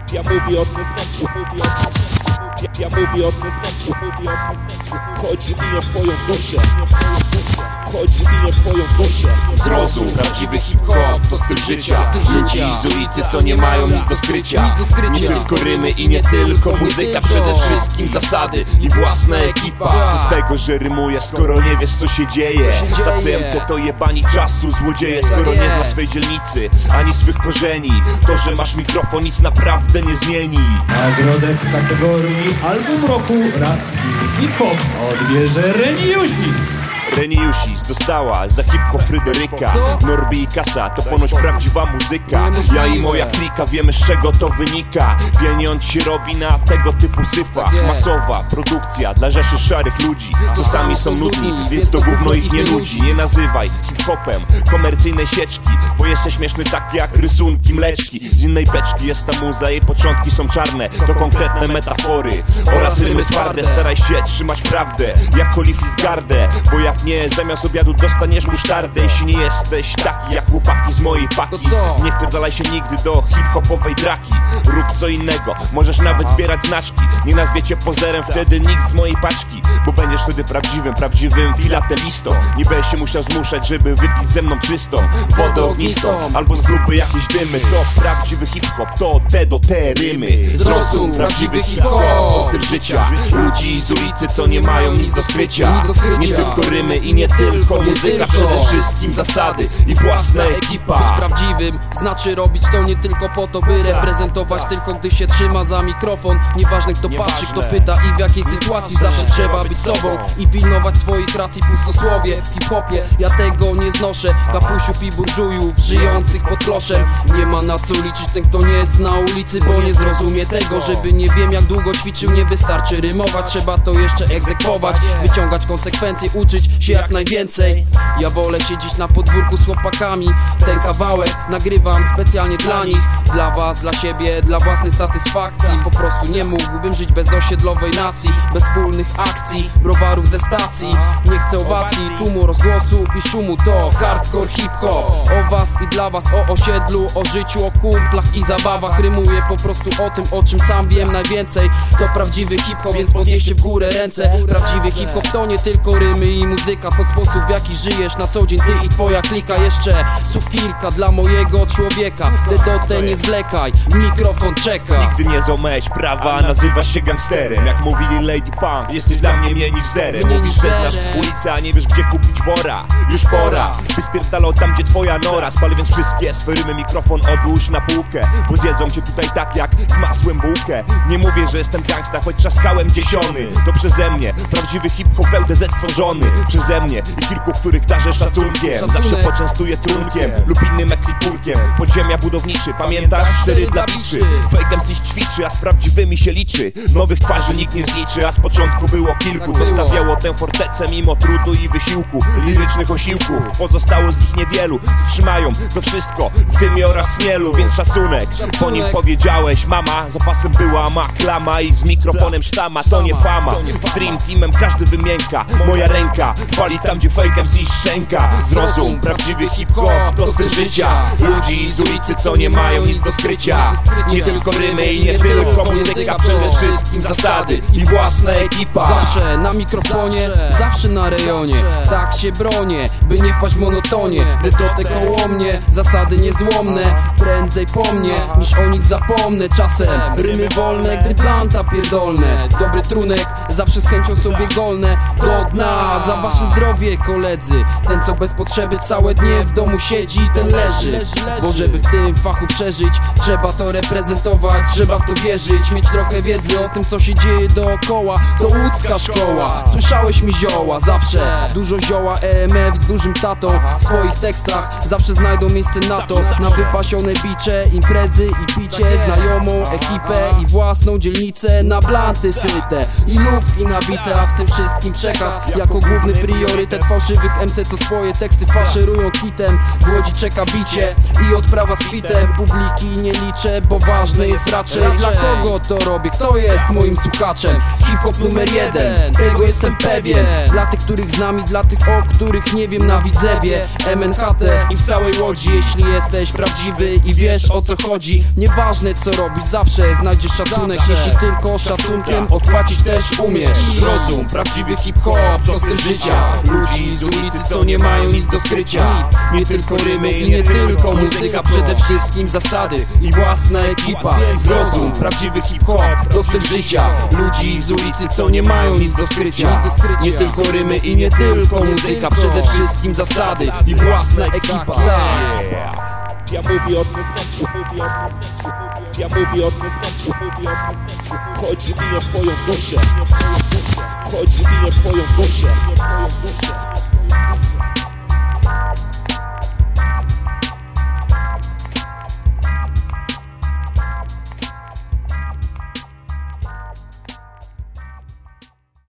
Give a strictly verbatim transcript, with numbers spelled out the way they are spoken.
Ja mówię o twym wnętrzu, mówię o twym wnętrzu. Ja mówię o twym wnętrzu, mówię o twym wnętrzu. Chodzi mi o twoją duszę, chodzi mi o twoją duszę. Zrozum, prawdziwy hip-hop to styl życia. Ludzi z ulicy, co nie mają nic do skrycia. Nie tylko rymy i nie tylko muzyka, przede wszystkim zasady i własna ekipa. Co z tego, że rymuję, skoro nie wiesz co się dzieje? Tacy M C to jebani czasu, złodzieje, skoro nie znasz swej dzielnicy ani swych korzeni. To, że masz mikrofon, nic naprawdę nie zmieni. Nagrodę w kategorii Album Roku Rap i Hip-Hop odbierze Reniusis. Reniusis dostała za hip-hop Fryderyka. Norbi i Kasa to ponoć prawdziwa muzyka. Ja i moja klika wiemy z czego to wynika. Pieniądz się robi na tego typu syfach. Masowa produkcja dla rzeszy szarych ludzi, co sami są nudni, więc to gówno ich nie nudzi. Nie nazywaj hip-hopem komercyjnej sieczki, bo jesteś śmieszny tak jak rysunki mleczki. Z innej beczki jest ta muza, jej początki są czarne. To konkretne metafory oraz rymy twarde. Staraj się trzymać prawdę jak Holyfield gardę, bo jak nie, zamiast obiadu dostaniesz musztardę. Jeśli nie jesteś taki jak chłopaki z mojej paki, nie wpierdalaj się nigdy do hip-hopowej draki. Rób co innego, możesz nawet zbierać znaczki. Nie nazwie cię pozerem wtedy nikt z mojej paczki, bo będziesz wtedy prawdziwym, prawdziwym filatelistą. Nie będziesz się musiał zmuszać, żeby wypić ze mną czystą wodę ognistą, albo z grupy jakieś dymy. To prawdziwy hip-hop, to te do te rymy. Zrozum, prawdziwy hip-hop to styl życia. Ludzi z ulicy, co nie mają nic do skrycia. Nie tylko rymy i nie tylko muzyka, przede wszystkim zasady i własna ekipa. Być prawdziwym znaczy robić to nie tylko po to, by reprezentować, tylko gdy się trzyma za mikrofon. Nieważne kto patrzy, kto pyta i w jakiej sytuacji, zawsze trzeba być sobą i pilnować swoich racji. Pustosłowie w hip-hopie, ja tego nie znoszę. Kapusiów i burżujów żyjących pod kloszem. Nie ma na co liczyć ten kto nie jest na ulicy, bo nie zrozumie tego, żeby nie wiem jak długo ćwiczył. Nie wystarczy rymować, trzeba to jeszcze egzekwować, wyciągać konsekwencje, uczyć się jak najwięcej. Ja wolę siedzieć na podwórku z chłopakami. Ten kawałek nagrywam specjalnie dla nich, dla was, dla siebie, dla własnej satysfakcji. Po prostu nie mógłbym żyć bez osiedlowej nacji, bez wspólnych akcji, browarów ze stacji. Nie chcę owacji, tłumu, rozgłosu i szumu. To hardcore hip-hop, o was i dla was, o osiedlu, o życiu, o kumplach i zabawach. Rymuję po prostu o tym, o czym sam wiem najwięcej. To prawdziwy hip-hop, więc podnieście w górę ręce. Prawdziwy hip-hop to nie tylko rymy i muzyka, to sposób w jaki żyjesz na co dzień ty i twoja klika. Jeszcze słów kilka dla mojego człowieka. Dedotę nie zwlekaj, mikrofon czeka. Nigdy nie złamałeś prawa, nazywasz się gangsterem. Jak mówili Lady Punk, jesteś dla mnie mniej niż zerem. Mówisz, że znasz ulicę, a nie wiesz gdzie kupić wora. Już pora, by spierdalał tam gdzie twoja nora. Spal więc wszystkie swe rymy, mikrofon odłóż na półkę, bo zjedzą cię tutaj tak jak masłem bułkę. Nie mówię, że jestem gangsta, choć trzaskałem dziesiony. To przeze mnie, prawdziwy hip-hop w L D Z stworzony. Przeze mnie i kilku, których darzę szacunkiem. Zawsze poczęstuję trunkiem lub innym ekwipunkiem. Podziemia budowniczy, pamiętasz? Cztery dla biczy. Fake M C ćwiczy, a z prawdziwymi się liczy. Nowych twarzy nikt nie zliczy, a z początku było kilku. To stawiało tę fortecę mimo trudu i wysiłku, lirycznych osiłków. Pozostało z nich niewielu, co trzymają to wszystko w dymie oraz chmielu. Więc szacunek, po nim powiedziałeś mama. Zapasem była ma klama i z mikrofonem sztama. To nie fama, z Dream Teamem każdy wymięka. Moja ręka wali tam gdzie fake M C szczęka. Zrozum, prawdziwy hip-hop to styl życia. Ludzi z ulicy, co nie mają nic do skrycia. Nie tylko rymy i nie tylko muzyka, przede wszystkim zasady i własna ekipa. Zawsze na mikrofonie, zawsze na rejonie. Tak się bronię, by nie wpaść w monotonie. Dedotę koło mnie, zasady niezłomne. Prędzej po mnie, niż o nich zapomnę. Czasem rymy wolne, gdy planta pierdolne. Dobry trunek, zawsze z chęcią sobie golne. Do dna, za wasze zdrowie koledzy. Ten co bez potrzeby całe dnie w domu siedzi, ten leży. Bo żeby w tym fachu przeżyć, trzeba to reprezentować, trzeba w to wierzyć. Mieć trochę wiedzy o tym co się dzieje dookoła. To łódzka szkoła, słyszałeś mi zioła. Zawsze dużo zioła, E M F z dużym tatą. W swoich tekstach zawsze znajdą miejsce na to. Na wypasione bicze, imprezy i picie. Znajomą ekipę i własną dzielnicę. Na blanty syte i lufki nabite, a w tym wszystkim przekaz jako główny priorytet fałszywych M C, co swoje teksty faszerują kitem. W Łodzi czeka bicie i odprawa z kwitem. Publiki marki nie liczę, bo ważne jest raczej dla kogo to robię, kto jest moim słuchaczem. Hip-hop numer jeden, tego jestem pewien. Dla tych, których znam i dla tych, o których nie wiem na Widzewie, M N H T i w całej Łodzi. Jeśli jesteś prawdziwy i wiesz o co chodzi, nieważne co robisz, zawsze znajdziesz szacunek. Jeśli tylko szacunkiem odpłacić też umiesz. Zrozum, prawdziwy hip-hop to styl życia ludzi z ulicy, co nie mają nic do skrycia. Nie tylko rymy i nie tylko muzyka, przede wszystkim zasady i własna ekipa. Zrozum, prawdziwy hip-hop to styl życia ludzi z ulicy, co nie mają nic do skrycia. Nie tylko rymy i nie tylko muzyka, przede wszystkim zasady i własna ekipa. Ja mówię o twym wnętrzu, mówię o twym wnętrzu, ja mówię o twym wnętrzu, mówię o twym wnętrzu. Chodzi mi o twoją duszę, chodzi mi o twoją duszę.